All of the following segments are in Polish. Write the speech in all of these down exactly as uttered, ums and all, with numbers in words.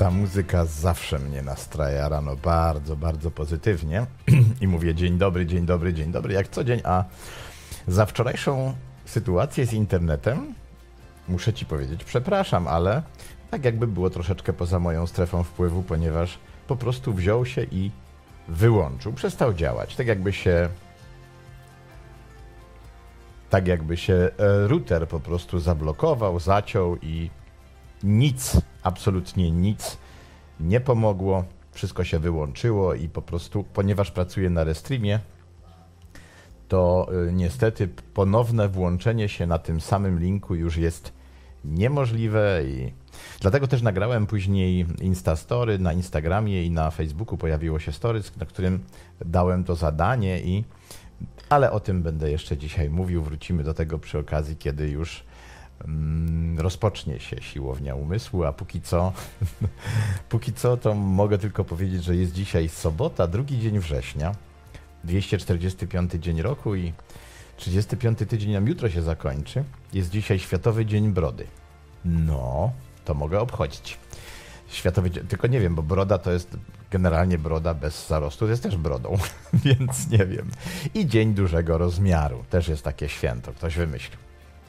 Ta muzyka zawsze mnie nastraja rano bardzo, bardzo pozytywnie i mówię dzień dobry, dzień dobry, dzień dobry, jak co dzień, a za wczorajszą sytuację z internetem muszę Ci powiedzieć przepraszam, ale tak jakby było troszeczkę poza moją strefą wpływu, ponieważ po prostu wziął się i wyłączył, przestał działać, tak jakby się tak jakby się router po prostu zablokował, zaciął i nic, absolutnie nic nie pomogło, wszystko się wyłączyło i po prostu, ponieważ pracuję na Restreamie, to y, niestety ponowne włączenie się na tym samym linku już jest niemożliwe i dlatego też nagrałem później Instastory na Instagramie i na Facebooku pojawiło się stories, na którym dałem to zadanie i ale o tym będę jeszcze dzisiaj mówił, wrócimy do tego przy okazji, kiedy już mm, rozpocznie się siłownia umysłu, a póki co, póki co to mogę tylko powiedzieć, że jest dzisiaj sobota, drugi dzień września, dwieście czterdziesty piąty dzień roku i trzydziesty piąty tydzień nam jutro się zakończy. Jest dzisiaj Światowy Dzień Brody. No, to mogę obchodzić. Światowy dzień, tylko nie wiem, bo broda to jest generalnie broda bez zarostu, to jest też brodą, więc nie wiem. I Dzień Dużego Rozmiaru, też jest takie święto, ktoś wymyślił.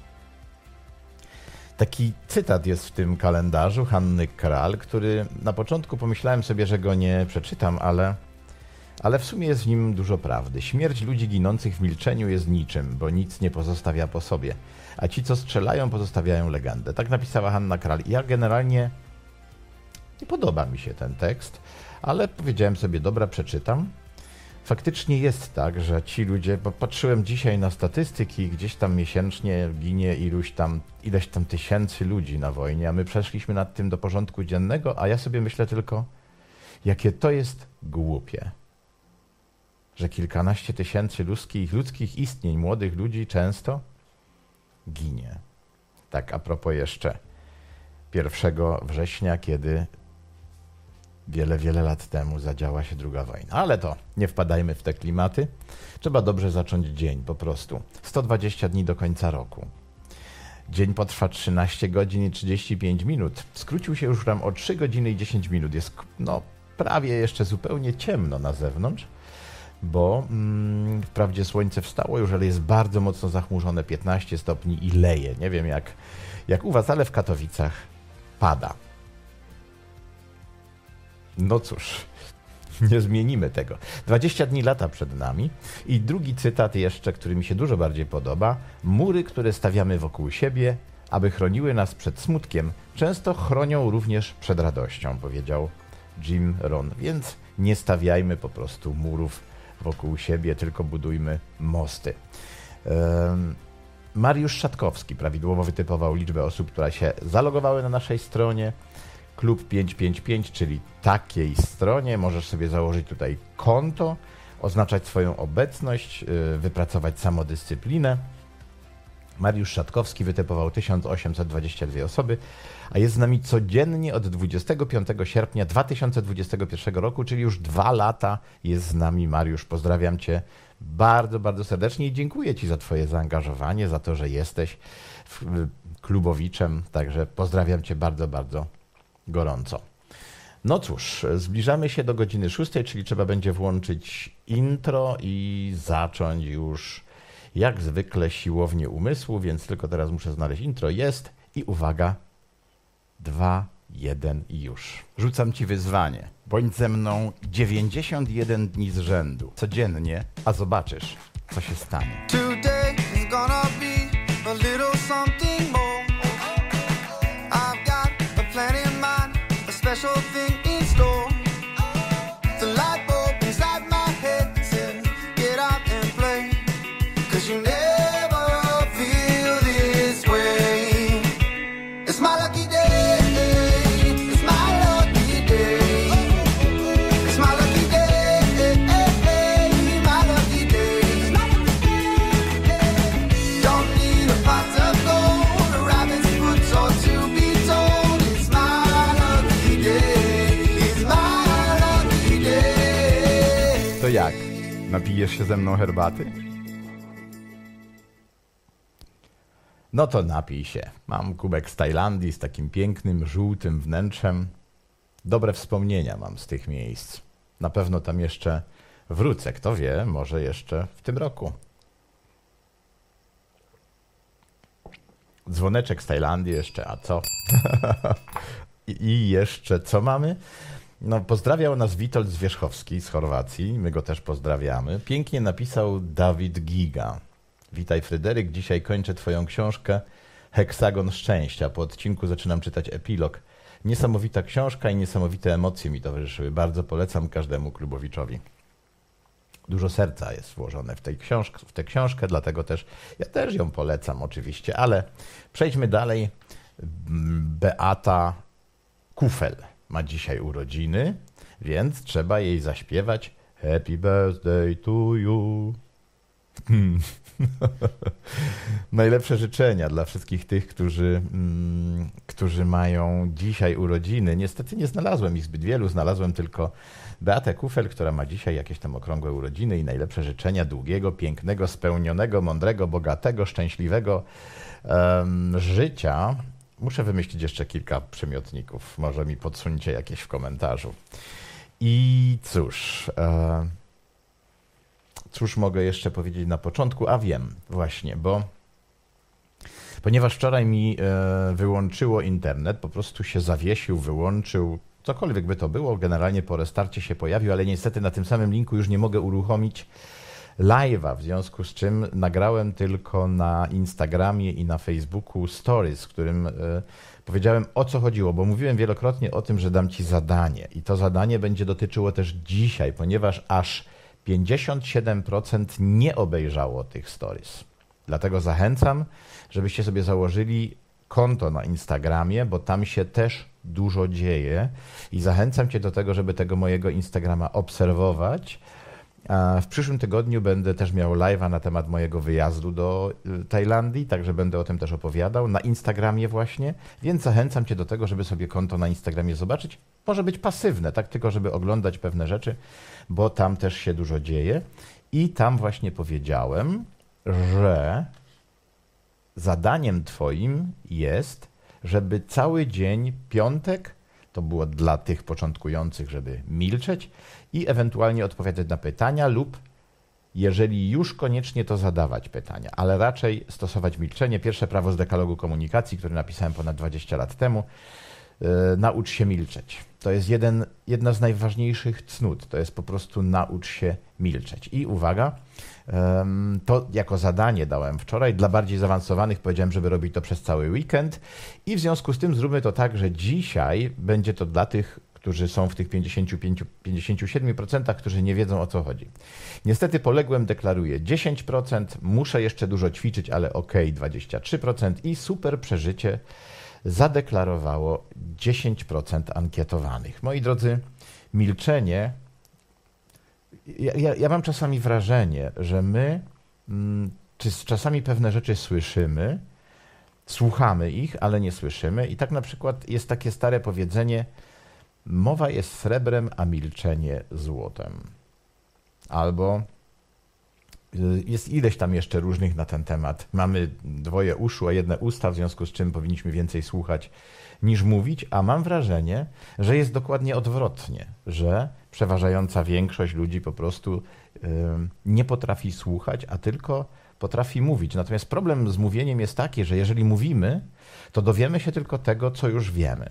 Taki cytat jest w tym kalendarzu Hanny Kral, który na początku pomyślałem sobie, że go nie przeczytam, ale, ale w sumie jest w nim dużo prawdy. Śmierć ludzi ginących w milczeniu jest niczym, bo nic nie pozostawia po sobie, a ci, co strzelają, pozostawiają legendę. Tak napisała Hanna Kral. Ja generalnie nie podoba mi się ten tekst, ale powiedziałem sobie, dobra, przeczytam. Faktycznie jest tak, że ci ludzie, bo patrzyłem dzisiaj na statystyki, gdzieś tam miesięcznie ginie iluś tam, ileś tam tysięcy ludzi na wojnie, a my przeszliśmy nad tym do porządku dziennego, a ja sobie myślę tylko, jakie to jest głupie, że kilkanaście tysięcy ludzkich, ludzkich istnień, młodych ludzi często ginie. Tak a propos jeszcze pierwszego września, kiedy wiele, wiele lat temu zadziała się druga wojna. Ale to nie wpadajmy w te klimaty. Trzeba dobrze zacząć dzień po prostu. sto dwadzieścia dni do końca roku. Dzień potrwa trzynaście godzin i trzydzieści pięć minut. Skrócił się już tam o trzy godziny i dziesięć minut. Jest no prawie jeszcze zupełnie ciemno na zewnątrz, bo mm, wprawdzie słońce wstało już, ale jest bardzo mocno zachmurzone, piętnaście stopni i leje. Nie wiem jak, jak u was, ale w Katowicach pada. No cóż, nie zmienimy tego. dwadzieścia dni lata przed nami i drugi cytat jeszcze, który mi się dużo bardziej podoba. Mury, które stawiamy wokół siebie, aby chroniły nas przed smutkiem, często chronią również przed radością, powiedział Jim Rohn. Więc nie stawiajmy po prostu murów wokół siebie, tylko budujmy mosty. Um, Mariusz Szatkowski prawidłowo wytypował liczbę osób, które się zalogowały na naszej stronie. Klub pięćset pięćdziesiąt pięć, czyli takiej stronie. Możesz sobie założyć tutaj konto, oznaczać swoją obecność, wypracować samodyscyplinę. Mariusz Szatkowski wytypował tysiąc osiemset dwadzieścia dwie osoby, a jest z nami codziennie od dwudziestego piątego sierpnia dwa tysiące dwudziestego pierwszego roku, czyli już dwa lata jest z nami Mariusz. Pozdrawiam Cię bardzo, bardzo serdecznie i dziękuję Ci za Twoje zaangażowanie, za to, że jesteś klubowiczem, także pozdrawiam Cię bardzo, bardzo gorąco. No cóż, zbliżamy się do godziny szóstej, czyli trzeba będzie włączyć intro i zacząć już jak zwykle siłownię umysłu, więc tylko teraz muszę znaleźć intro. Jest i uwaga, dwa, jeden i już. Rzucam Ci wyzwanie. Bądź ze mną dziewięćdziesiąt jeden dni z rzędu. Codziennie, a zobaczysz, co się stanie. Today is gonna be a little something more. I've got a plan in mind, a special thing in store. The light bulb inside my head says, get out and play. Cause you never feel this way. It's my lucky day. It's my lucky day. It's my lucky day. My lucky day. Don't need a pot of gold, a rabbit's foot or to be told. It's my lucky day. It's my lucky day. To jak? Napijesz się ze mną herbaty? No to napij się. Mam kubek z Tajlandii z takim pięknym, żółtym wnętrzem. dobre wspomnienia mam z tych miejsc. Na pewno tam jeszcze wrócę, kto wie, może jeszcze w tym roku. Dzwoneczek z Tajlandii jeszcze, a co? I jeszcze co mamy? No, pozdrawiał nas Witold Zwierzchowski z Chorwacji, my go też pozdrawiamy. Pięknie napisał Dawid Giga. Witaj Fryderyk, dzisiaj kończę twoją książkę Heksagon Szczęścia. Po odcinku zaczynam czytać epilog. Niesamowita książka i niesamowite emocje mi towarzyszyły. Bardzo polecam każdemu klubowiczowi. Dużo serca jest włożone w, tej książkę, w tę książkę, dlatego też ja też ją polecam oczywiście, ale przejdźmy dalej. Beata Kufel ma dzisiaj urodziny, więc trzeba jej zaśpiewać Happy Birthday to you. Hmm. Najlepsze życzenia dla wszystkich tych, którzy, mm, którzy mają dzisiaj urodziny. Niestety nie znalazłem ich zbyt wielu, znalazłem tylko Beatę Kufel, która ma dzisiaj jakieś tam okrągłe urodziny i najlepsze życzenia długiego, pięknego, spełnionego, mądrego, bogatego, szczęśliwego um, życia. Muszę wymyślić jeszcze kilka przymiotników, może mi podsuńcie jakieś w komentarzu. I cóż... E, Cóż mogę jeszcze powiedzieć na początku? A wiem, właśnie, bo ponieważ wczoraj mi e, wyłączyło internet, po prostu się zawiesił, wyłączył, cokolwiek by to było, generalnie po restarcie się pojawił, ale niestety na tym samym linku już nie mogę uruchomić live'a, w związku z czym nagrałem tylko na Instagramie i na Facebooku stories, w którym e, powiedziałem, o co chodziło, bo mówiłem wielokrotnie o tym, że dam ci zadanie i to zadanie będzie dotyczyło też dzisiaj, ponieważ aż pięćdziesiąt siedem procent nie obejrzało tych stories. Dlatego zachęcam, żebyście sobie założyli konto na Instagramie, bo tam się też dużo dzieje i zachęcam cię do tego, żeby tego mojego Instagrama obserwować. A w przyszłym tygodniu będę też miał live'a na temat mojego wyjazdu do Tajlandii, także będę o tym też opowiadał na Instagramie właśnie, więc zachęcam cię do tego, żeby sobie konto na Instagramie zobaczyć. Może być pasywne, tak tylko żeby oglądać pewne rzeczy, bo tam też się dużo dzieje. I tam właśnie powiedziałem, że zadaniem twoim jest, żeby cały dzień, piątek, to było dla tych początkujących, żeby milczeć i ewentualnie odpowiadać na pytania lub jeżeli już koniecznie, to zadawać pytania, ale raczej stosować milczenie. Pierwsze prawo z dekalogu komunikacji, który napisałem ponad dwadzieścia lat temu. Yy, naucz się milczeć. To jest jeden, jedna z najważniejszych cnót. To jest po prostu naucz się milczeć. I uwaga, yy, to jako zadanie dałem wczoraj. Dla bardziej zaawansowanych powiedziałem, żeby robić to przez cały weekend. I w związku z tym zróbmy to tak, że dzisiaj będzie to dla tych, którzy są w tych pięćdziesięciu pięciu do pięćdziesięciu siedmiu procent, którzy nie wiedzą, o co chodzi. Niestety poległym deklaruję dziesięć procent, muszę jeszcze dużo ćwiczyć, ale ok, dwadzieścia trzy procent i super przeżycie zadeklarowało dziesięć procent ankietowanych. Moi drodzy, milczenie, ja, ja, ja mam czasami wrażenie, że my mm, czy czasami pewne rzeczy słyszymy, słuchamy ich, ale nie słyszymy i tak na przykład jest takie stare powiedzenie: mowa jest srebrem, a milczenie złotem. Albo jest ileś tam jeszcze różnych na ten temat. Mamy dwoje uszu, a jedne usta, w związku z czym powinniśmy więcej słuchać niż mówić, a mam wrażenie, że jest dokładnie odwrotnie, że przeważająca większość ludzi po prostu yy, nie potrafi słuchać, a tylko potrafi mówić. Natomiast problem z mówieniem jest taki, że jeżeli mówimy, to dowiemy się tylko tego, co już wiemy.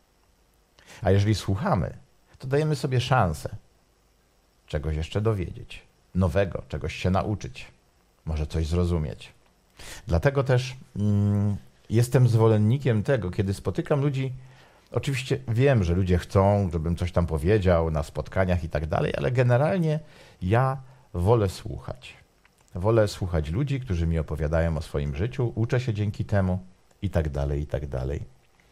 A jeżeli słuchamy, to dajemy sobie szansę czegoś jeszcze dowiedzieć, nowego, czegoś się nauczyć, może coś zrozumieć. Dlatego też mm, jestem zwolennikiem tego, kiedy spotykam ludzi, oczywiście wiem, że ludzie chcą, żebym coś tam powiedział na spotkaniach i tak dalej, ale generalnie ja wolę słuchać. Wolę słuchać ludzi, którzy mi opowiadają o swoim życiu, uczę się dzięki temu i tak dalej, i tak dalej.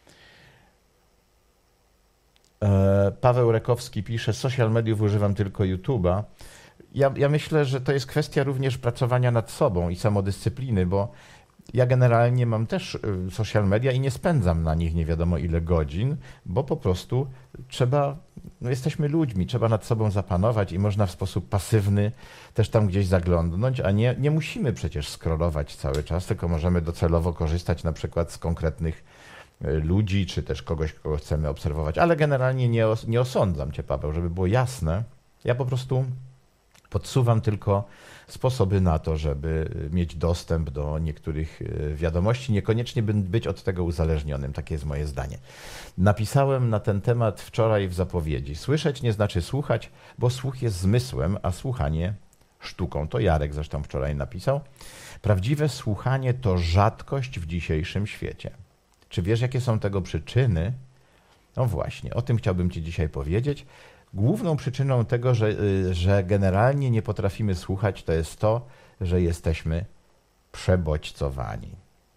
Paweł Rekowski pisze, social mediów używam tylko YouTube'a. Ja, ja myślę, że to jest kwestia również pracowania nad sobą i samodyscypliny, bo ja generalnie mam też social media i nie spędzam na nich nie wiadomo ile godzin, bo po prostu trzeba, no jesteśmy ludźmi, trzeba nad sobą zapanować i można w sposób pasywny też tam gdzieś zaglądnąć, a nie, nie musimy przecież scrollować cały czas, tylko możemy docelowo korzystać na przykład z konkretnych ludzi, czy też kogoś, kogo chcemy obserwować. Ale generalnie nie, os nie osądzam cię, Paweł, żeby było jasne. Ja po prostu podsuwam tylko sposoby na to, żeby mieć dostęp do niektórych wiadomości, niekoniecznie być od tego uzależnionym. Takie jest moje zdanie. Napisałem na ten temat wczoraj w zapowiedzi. Słyszeć nie znaczy słuchać, bo słuch jest zmysłem, a słuchanie sztuką. To Jarek zresztą wczoraj napisał. Prawdziwe słuchanie to rzadkość w dzisiejszym świecie. Czy wiesz, jakie są tego przyczyny? No właśnie, o tym chciałbym ci dzisiaj powiedzieć. Główną przyczyną tego, że, że generalnie nie potrafimy słuchać, to jest to, że jesteśmy przebodźcowani.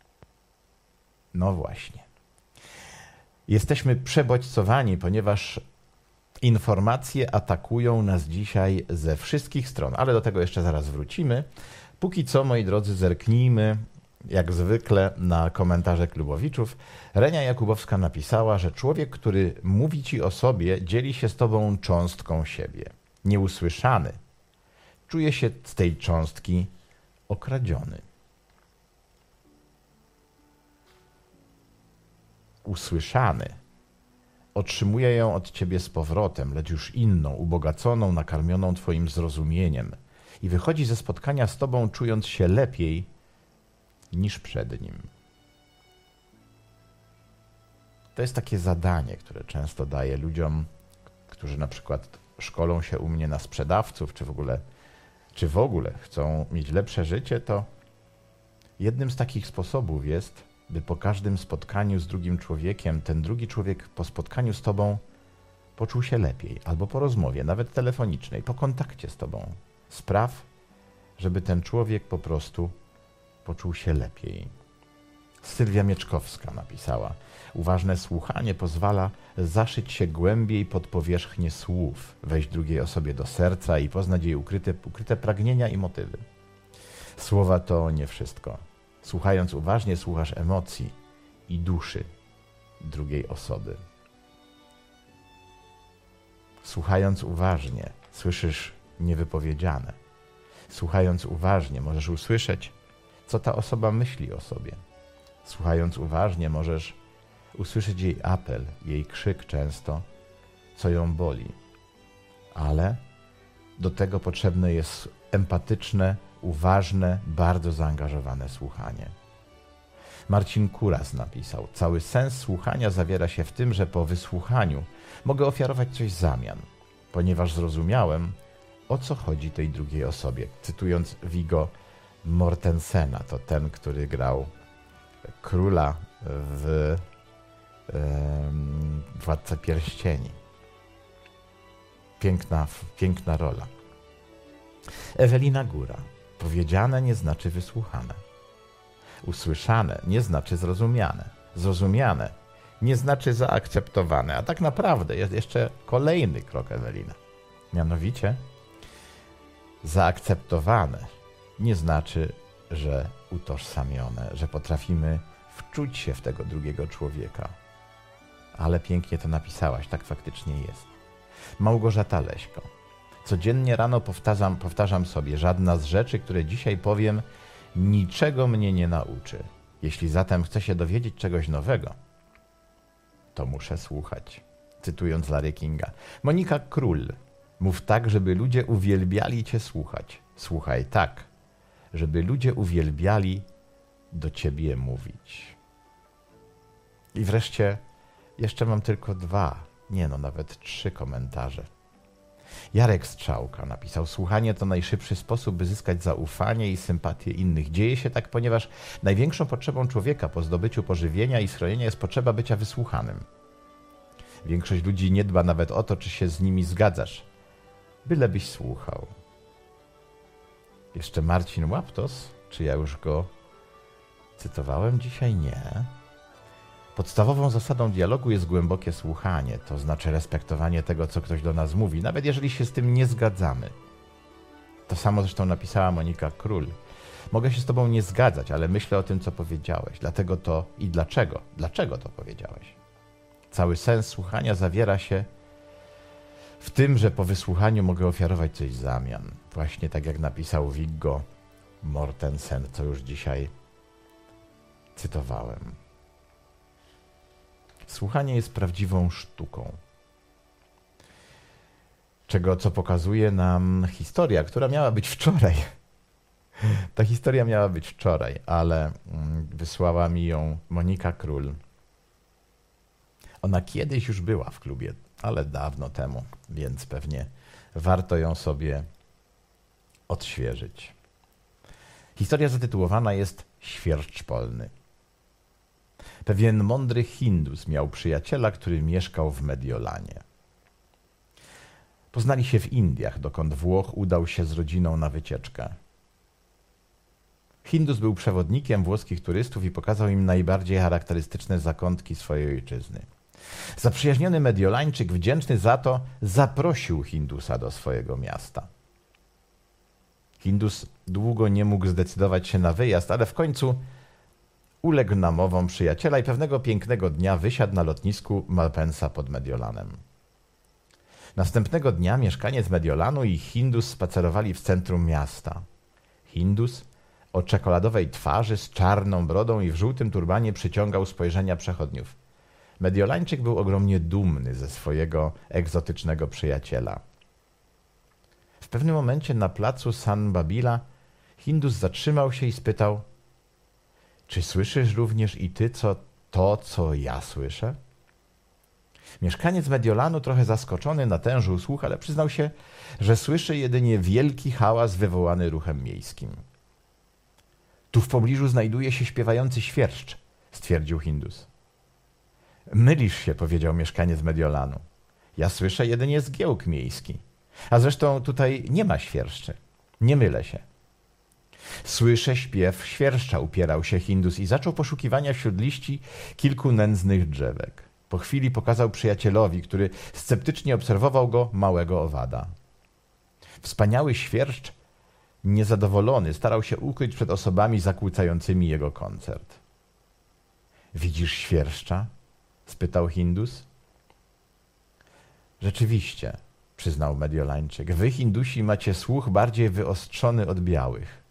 No właśnie. Jesteśmy przebodźcowani, ponieważ informacje atakują nas dzisiaj ze wszystkich stron, ale do tego jeszcze zaraz wrócimy. Póki co, moi drodzy, zerknijmy jak zwykle na komentarze klubowiczów. Renia Jakubowska napisała, że człowiek, który mówi ci o sobie, dzieli się z tobą cząstką siebie. Nieusłyszany czuje się z tej cząstki okradziony. Usłyszany otrzymuje ją od ciebie z powrotem, lecz już inną, ubogaconą, nakarmioną twoim zrozumieniem i wychodzi ze spotkania z tobą, czując się lepiej niż przed nim. To jest takie zadanie, które często daję ludziom, którzy na przykład szkolą się u mnie na sprzedawców, czy w ogóle, czy w ogóle chcą mieć lepsze życie, to jednym z takich sposobów jest, by po każdym spotkaniu z drugim człowiekiem, ten drugi człowiek po spotkaniu z tobą poczuł się lepiej, albo po rozmowie, nawet telefonicznej, po kontakcie z tobą. Spraw, żeby ten człowiek po prostu poczuł się lepiej. Sylwia Mieczkowska napisała: uważne słuchanie pozwala zaszyć się głębiej pod powierzchnię słów, wejść drugiej osobie do serca i poznać jej ukryte, ukryte pragnienia i motywy. Słowa to nie wszystko. Słuchając uważnie, słuchasz emocji i duszy drugiej osoby. Słuchając uważnie, słyszysz niewypowiedziane. Słuchając uważnie, możesz usłyszeć, co ta osoba myśli o sobie. Słuchając uważnie, możesz usłyszeć jej apel, jej krzyk często, co ją boli. Ale do tego potrzebne jest empatyczne, uważne, bardzo zaangażowane słuchanie. Marcin Kuras napisał: cały sens słuchania zawiera się w tym, że po wysłuchaniu mogę ofiarować coś w zamian, ponieważ zrozumiałem, o co chodzi tej drugiej osobie. Cytując Viggo Mortensena, to ten, który grał króla w um, Władca Pierścieni. Piękna, piękna rola. Ewelina Góra. Powiedziane nie znaczy wysłuchane. Usłyszane nie znaczy zrozumiane. Zrozumiane nie znaczy zaakceptowane. A tak naprawdę jest jeszcze kolejny krok, Ewelina. Mianowicie zaakceptowane nie znaczy, że utożsamione, że potrafimy wczuć się w tego drugiego człowieka. Ale pięknie to napisałaś, tak faktycznie jest. Małgorzata Leśko. Codziennie rano powtarzam, powtarzam sobie, żadna z rzeczy, które dzisiaj powiem, niczego mnie nie nauczy. Jeśli zatem chcę się dowiedzieć czegoś nowego, to muszę słuchać. Cytując Larry Kinga. Monika Król. Mów tak, żeby ludzie uwielbiali cię słuchać. Słuchaj tak, żeby ludzie uwielbiali do ciebie mówić. I wreszcie jeszcze mam tylko dwa, nie no, nawet trzy komentarze. Jarek Strzałka napisał: słuchanie to najszybszy sposób, by zyskać zaufanie i sympatię innych. Dzieje się tak, ponieważ największą potrzebą człowieka po zdobyciu pożywienia i schronienia jest potrzeba bycia wysłuchanym. Większość ludzi nie dba nawet o to, czy się z nimi zgadzasz, bylebyś słuchał. Jeszcze Marcin Łaptos, czy ja już go cytowałem dzisiaj? Nie. Podstawową zasadą dialogu jest głębokie słuchanie, to znaczy respektowanie tego, co ktoś do nas mówi, nawet jeżeli się z tym nie zgadzamy. To samo zresztą napisała Monika Król. Mogę się z tobą nie zgadzać, ale myślę o tym, co powiedziałeś. Dlatego to i dlaczego? Dlaczego to powiedziałeś? Cały sens słuchania zawiera się w tym, że po wysłuchaniu mogę ofiarować coś w zamian. Właśnie tak jak napisał Viggo Mortensen, co już dzisiaj cytowałem. Słuchanie jest prawdziwą sztuką. Czego, co pokazuje nam historia, która miała być wczoraj. Ta historia miała być wczoraj, ale wysłała mi ją Monika Król. Ona kiedyś już była w klubie, ale dawno temu, więc pewnie warto ją sobie odświeżyć. Historia zatytułowana jest Świerszcz polny. Pewien mądry Hindus miał przyjaciela, który mieszkał w Mediolanie. Poznali się w Indiach, dokąd Włoch udał się z rodziną na wycieczkę. Hindus był przewodnikiem włoskich turystów i pokazał im najbardziej charakterystyczne zakątki swojej ojczyzny. Zaprzyjaźniony Mediolańczyk, wdzięczny za to, zaprosił Hindusa do swojego miasta. Hindus długo nie mógł zdecydować się na wyjazd, ale w końcu uległ namowom przyjaciela i pewnego pięknego dnia wysiadł na lotnisku Malpensa pod Mediolanem. Następnego dnia mieszkaniec Mediolanu i Hindus spacerowali w centrum miasta. Hindus o czekoladowej twarzy z czarną brodą i w żółtym turbanie przyciągał spojrzenia przechodniów. Mediolańczyk był ogromnie dumny ze swojego egzotycznego przyjaciela. W pewnym momencie na placu San Babila Hindus zatrzymał się i spytał: czy słyszysz również i ty co, to, co ja słyszę? Mieszkaniec Mediolanu, trochę zaskoczony, natężył słuch, ale przyznał się, że słyszy jedynie wielki hałas wywołany ruchem miejskim. Tu w pobliżu znajduje się śpiewający świerszcz, stwierdził Hindus. Mylisz się, powiedział mieszkaniec Mediolanu. Ja słyszę jedynie zgiełk miejski. A zresztą tutaj nie ma świerszczy. Nie mylę się. Słyszę śpiew świerszcza, upierał się Hindus i zaczął poszukiwania wśród liści kilku nędznych drzewek. Po chwili pokazał przyjacielowi, który sceptycznie obserwował go, małego owada. Wspaniały świerszcz, niezadowolony, starał się ukryć przed osobami zakłócającymi jego koncert. Widzisz świerszcza? Spytał Hindus. Rzeczywiście, przyznał Mediolańczyk, wy Hindusi macie słuch bardziej wyostrzony od białych.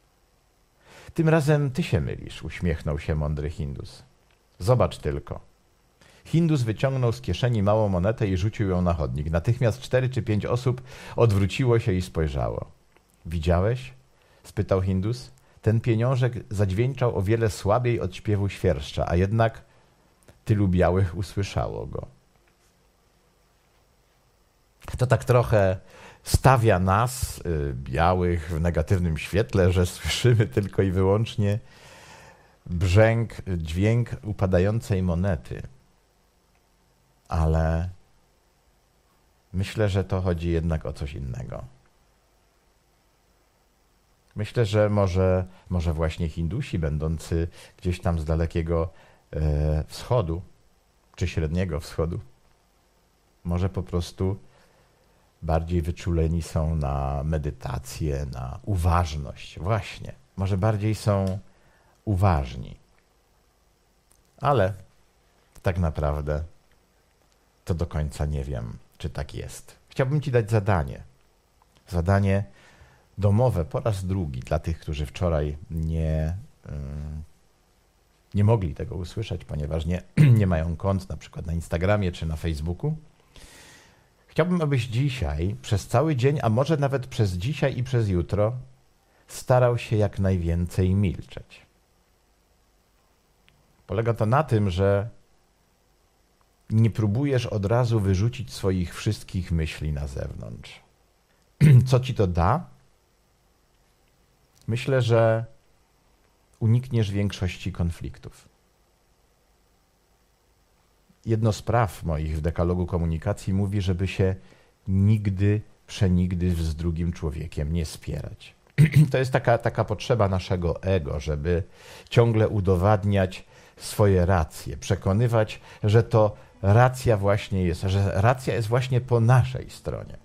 Tym razem ty się mylisz, uśmiechnął się mądry Hindus. Zobacz tylko. Hindus wyciągnął z kieszeni małą monetę i rzucił ją na chodnik. Natychmiast cztery czy pięć osób odwróciło się i spojrzało. Widziałeś? Spytał Hindus. Ten pieniążek zadźwięczał o wiele słabiej od śpiewu świerszcza, a jednak tylu białych usłyszało go. To tak trochę stawia nas, y, białych, w negatywnym świetle, że słyszymy tylko i wyłącznie brzęk, dźwięk upadającej monety. Ale myślę, że to chodzi jednak o coś innego. Myślę, że może, może właśnie Hindusi, będący gdzieś tam z dalekiego e, wschodu, czy średniego wschodu, może po prostu bardziej wyczuleni są na medytację, na uważność. Właśnie, może bardziej są uważni. Ale tak naprawdę to do końca nie wiem, czy tak jest. Chciałbym ci dać zadanie. Zadanie domowe po raz drugi dla tych, którzy wczoraj nie, yy, nie mogli tego usłyszeć, ponieważ nie, nie mają kont na przykład na Instagramie czy na Facebooku. Chciałbym, abyś dzisiaj przez cały dzień, a może nawet przez dzisiaj i przez jutro starał się jak najwięcej milczeć. Polega to na tym, że nie próbujesz od razu wyrzucić swoich wszystkich myśli na zewnątrz. Co ci to da? Myślę, że unikniesz większości konfliktów. Jedno z praw moich w dekalogu komunikacji mówi, żeby się nigdy, przenigdy z drugim człowiekiem nie spierać. To jest taka, taka potrzeba naszego ego, żeby ciągle udowadniać swoje racje, przekonywać, że to racja właśnie jest, że racja jest właśnie po naszej stronie.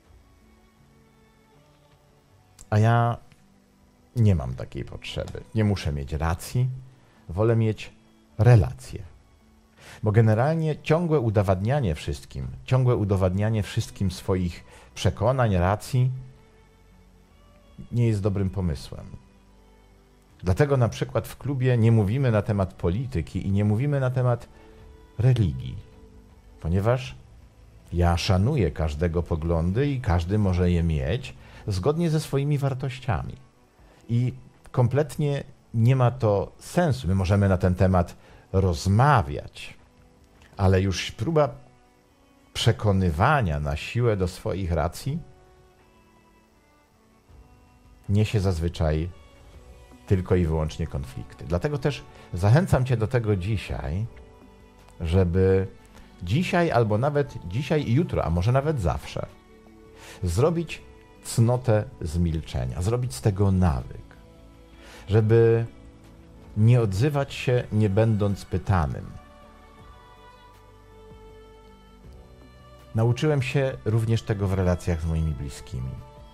A ja nie mam takiej potrzeby. Nie muszę mieć racji, wolę mieć relacje. Bo generalnie ciągłe udowadnianie wszystkim, ciągłe udowadnianie wszystkim swoich przekonań, racji nie jest dobrym pomysłem. Dlatego na przykład w klubie nie mówimy na temat polityki i nie mówimy na temat religii, ponieważ ja szanuję każdego poglądy i każdy może je mieć zgodnie ze swoimi wartościami. I kompletnie nie ma to sensu. My możemy na ten temat rozmawiać, ale już próba przekonywania na siłę do swoich racji niesie zazwyczaj tylko i wyłącznie konflikty. Dlatego też zachęcam Cię do tego dzisiaj, żeby dzisiaj albo nawet dzisiaj i jutro, a może nawet zawsze, zrobić cnotę z milczenia, zrobić z tego nawyk, żeby nie odzywać się, nie będąc pytanym. Nauczyłem się również tego w relacjach z moimi bliskimi.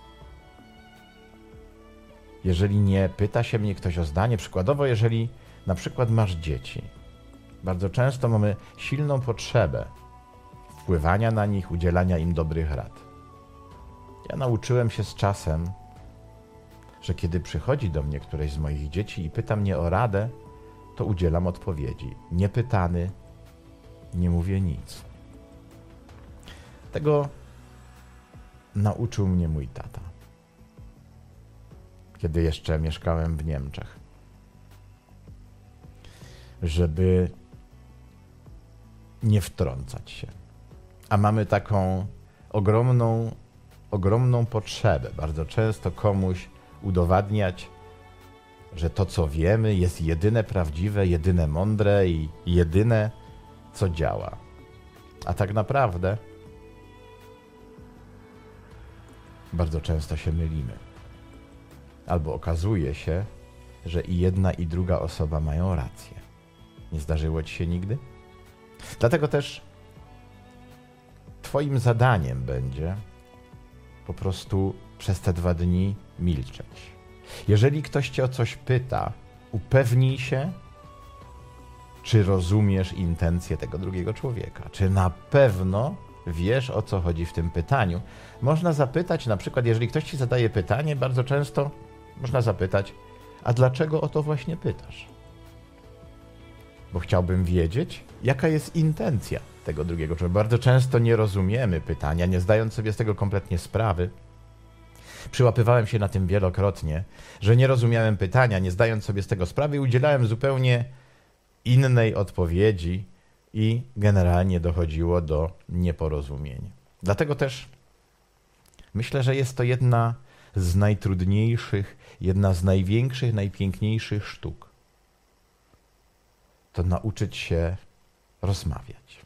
Jeżeli nie pyta się mnie ktoś o zdanie, przykładowo, jeżeli na przykład masz dzieci, bardzo często mamy silną potrzebę wpływania na nich, udzielania im dobrych rad. Ja nauczyłem się z czasem, że kiedy przychodzi do mnie któreś z moich dzieci i pyta mnie o radę, to udzielam odpowiedzi. Niepytany, nie mówię nic. Tego nauczył mnie mój tata, kiedy jeszcze mieszkałem w Niemczech. Żeby nie wtrącać się. A mamy taką ogromną, ogromną potrzebę bardzo często komuś udowadniać, że to, co wiemy, jest jedyne prawdziwe, jedyne mądre i jedyne, co działa. A tak naprawdę bardzo często się mylimy. Albo okazuje się, że i jedna, i druga osoba mają rację. Nie zdarzyło Ci się nigdy? Dlatego też Twoim zadaniem będzie po prostu przez te dwa dni milczeć. Jeżeli ktoś Cię o coś pyta, upewnij się, czy rozumiesz intencje tego drugiego człowieka. Czy na pewno wiesz, o co chodzi w tym pytaniu. Można zapytać, na przykład, jeżeli ktoś Ci zadaje pytanie, bardzo często można zapytać, a dlaczego o to właśnie pytasz? Bo chciałbym wiedzieć, jaka jest intencja tego drugiego człowieka. Bardzo często nie rozumiemy pytania, nie zdając sobie z tego kompletnie sprawy. Przyłapywałem się na tym wielokrotnie, że nie rozumiałem pytania, nie zdając sobie z tego sprawy i udzielałem zupełnie innej odpowiedzi i generalnie dochodziło do nieporozumień. Dlatego też myślę, że jest to jedna z najtrudniejszych, jedna z największych, najpiękniejszych sztuk. To nauczyć się rozmawiać.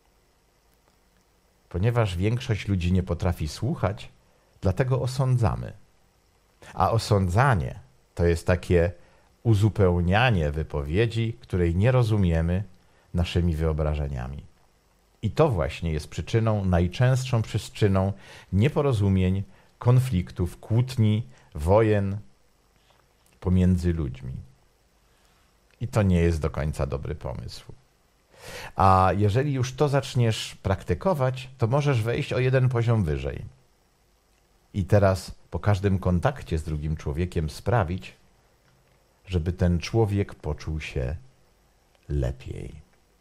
Ponieważ większość ludzi nie potrafi słuchać, dlatego osądzamy. A osądzanie to jest takie uzupełnianie wypowiedzi, której nie rozumiemy naszymi wyobrażeniami. I to właśnie jest przyczyną, najczęstszą przyczyną nieporozumień, konfliktów, kłótni, wojen pomiędzy ludźmi. I to nie jest do końca dobry pomysł. A jeżeli już to zaczniesz praktykować, to możesz wejść o jeden poziom wyżej. I teraz po każdym kontakcie z drugim człowiekiem sprawić, żeby ten człowiek poczuł się lepiej.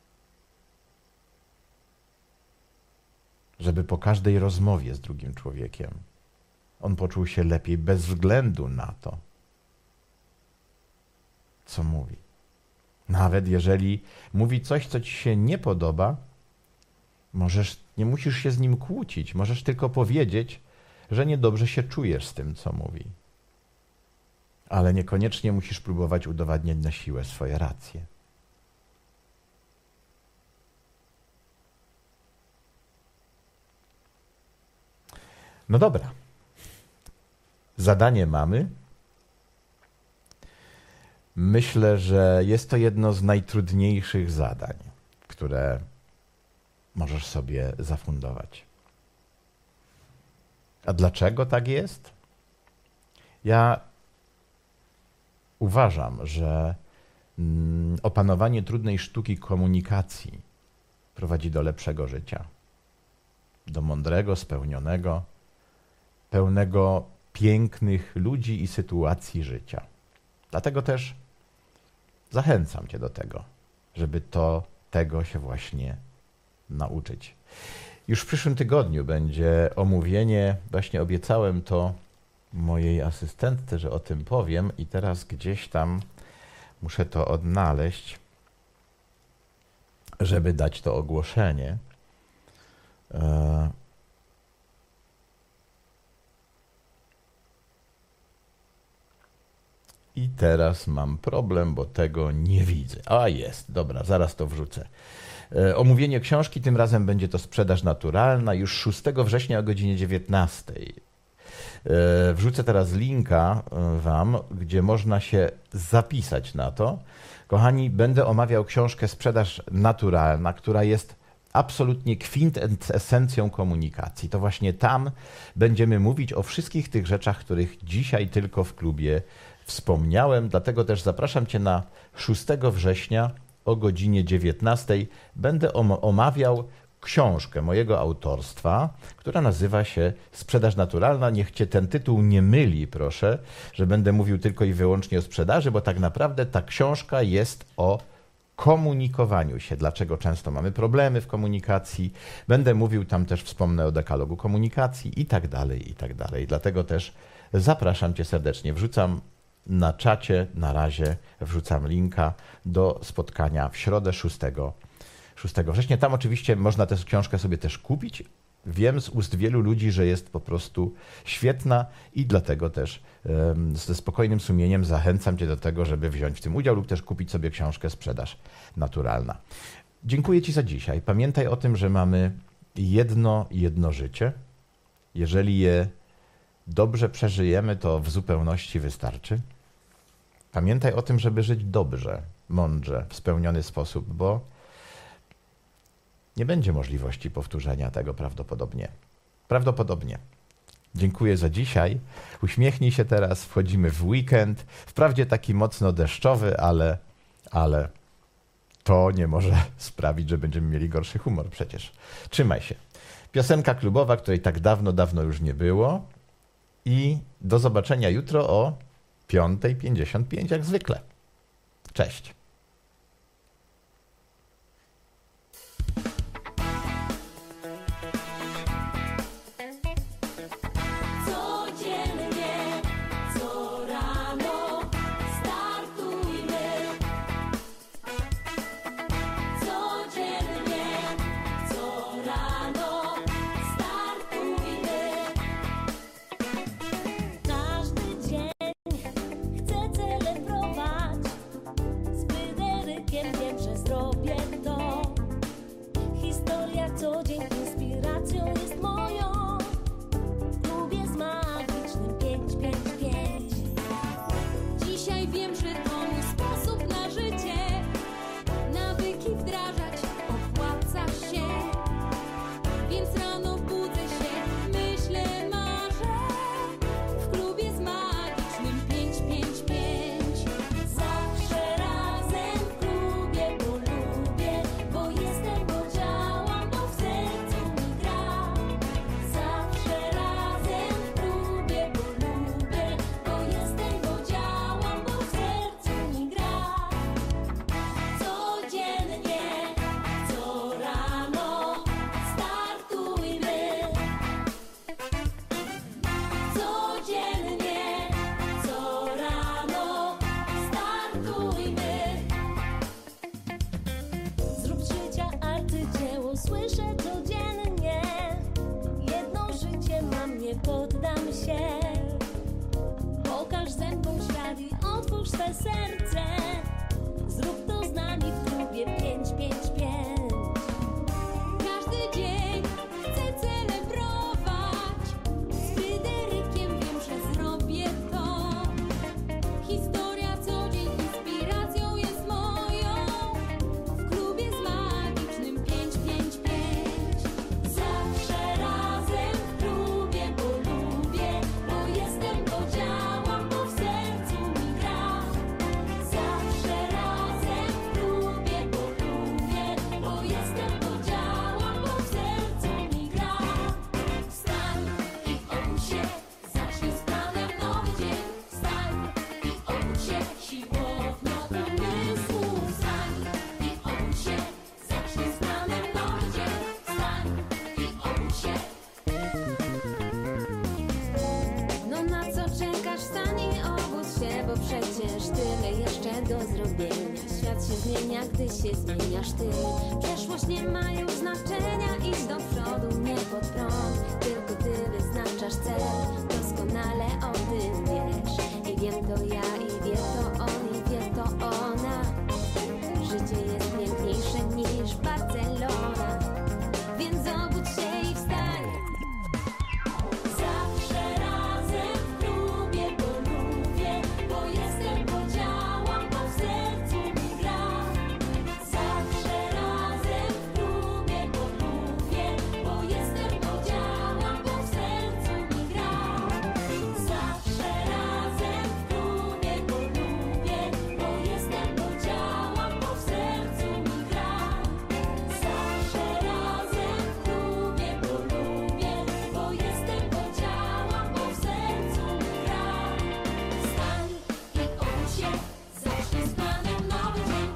Żeby po każdej rozmowie z drugim człowiekiem on poczuł się lepiej bez względu na to, co mówi. Nawet jeżeli mówi coś, co ci się nie podoba, możesz, nie musisz się z nim kłócić, możesz tylko powiedzieć, że niedobrze się czujesz z tym, co mówi. Ale niekoniecznie musisz próbować udowadniać na siłę swoje racje. No dobra. Zadanie mamy. Myślę, że jest to jedno z najtrudniejszych zadań, które możesz sobie zafundować. A dlaczego tak jest? Ja uważam, że mm, opanowanie trudnej sztuki komunikacji prowadzi do lepszego życia. Do mądrego, spełnionego, pełnego pięknych ludzi i sytuacji życia. Dlatego też zachęcam Cię do tego, żeby to tego się właśnie nauczyć. Już w przyszłym tygodniu będzie omówienie, właśnie obiecałem to mojej asystentce, że o tym powiem i teraz gdzieś tam muszę to odnaleźć, żeby dać to ogłoszenie. I teraz mam problem, bo tego nie widzę. A jest, dobra, zaraz to wrzucę. Omówienie książki, tym razem będzie to sprzedaż naturalna, już szóstego września o godzinie dziewiętnastej. Wrzucę teraz linka wam, gdzie można się zapisać na to. Kochani, będę omawiał książkę Sprzedaż naturalna, która jest absolutnie kwintesencją komunikacji. To właśnie tam będziemy mówić o wszystkich tych rzeczach, których dzisiaj tylko w klubie wspomniałem. Dlatego też zapraszam Cię na szóstego września o godzinie dziewiętnastej. Będę omawiał książkę mojego autorstwa, która nazywa się Sprzedaż naturalna. Niech Cię ten tytuł nie myli, proszę, że będę mówił tylko i wyłącznie o sprzedaży, bo tak naprawdę ta książka jest o komunikowaniu się. Dlaczego często mamy problemy w komunikacji. Będę mówił tam też, wspomnę o dekalogu komunikacji i tak dalej, i tak dalej. Dlatego też zapraszam Cię serdecznie. Wrzucam na czacie, na razie wrzucam linka do spotkania w środę szóstego września. Tam oczywiście można tę książkę sobie też kupić. Wiem z ust wielu ludzi, że jest po prostu świetna i dlatego też um, ze spokojnym sumieniem zachęcam Cię do tego, żeby wziąć w tym udział lub też kupić sobie książkę Sprzedaż naturalna. Dziękuję Ci za dzisiaj. Pamiętaj o tym, że mamy jedno, jedno życie. Jeżeli je dobrze przeżyjemy, to w zupełności wystarczy. Pamiętaj o tym, żeby żyć dobrze, mądrze, w spełniony sposób, bo nie będzie możliwości powtórzenia tego prawdopodobnie. Prawdopodobnie. Dziękuję za dzisiaj. Uśmiechnij się teraz, wchodzimy w weekend. Wprawdzie taki mocno deszczowy, ale, ale to nie może sprawić, że będziemy mieli gorszy humor przecież. Trzymaj się. Piosenka klubowa, której tak dawno, dawno już nie było. I do zobaczenia jutro o piąta pięćdziesiąt pięć jak zwykle. Cześć. Serce, zrób to z nami w klubie pięć pięć pięć. Każdy dzień chcę celebrować. Z Fryderykiem wiem, że zrobię to. Historia co dzień inspiracją jest moją. W klubie z magicznym pięć pięć pięć. Zawsze razem w klubie, bo lubię, bo jestem, bo działam, bo w sercu mi gra. bo przecież tyle jeszcze do zrobienia. Świat się zmienia, gdy się zmieniasz ty. Przeszłość nie ma już znaczenia, idź do przodu, nie pod prąd. Tylko ty wyznaczasz cel, doskonale o tym wiesz. I wiem, to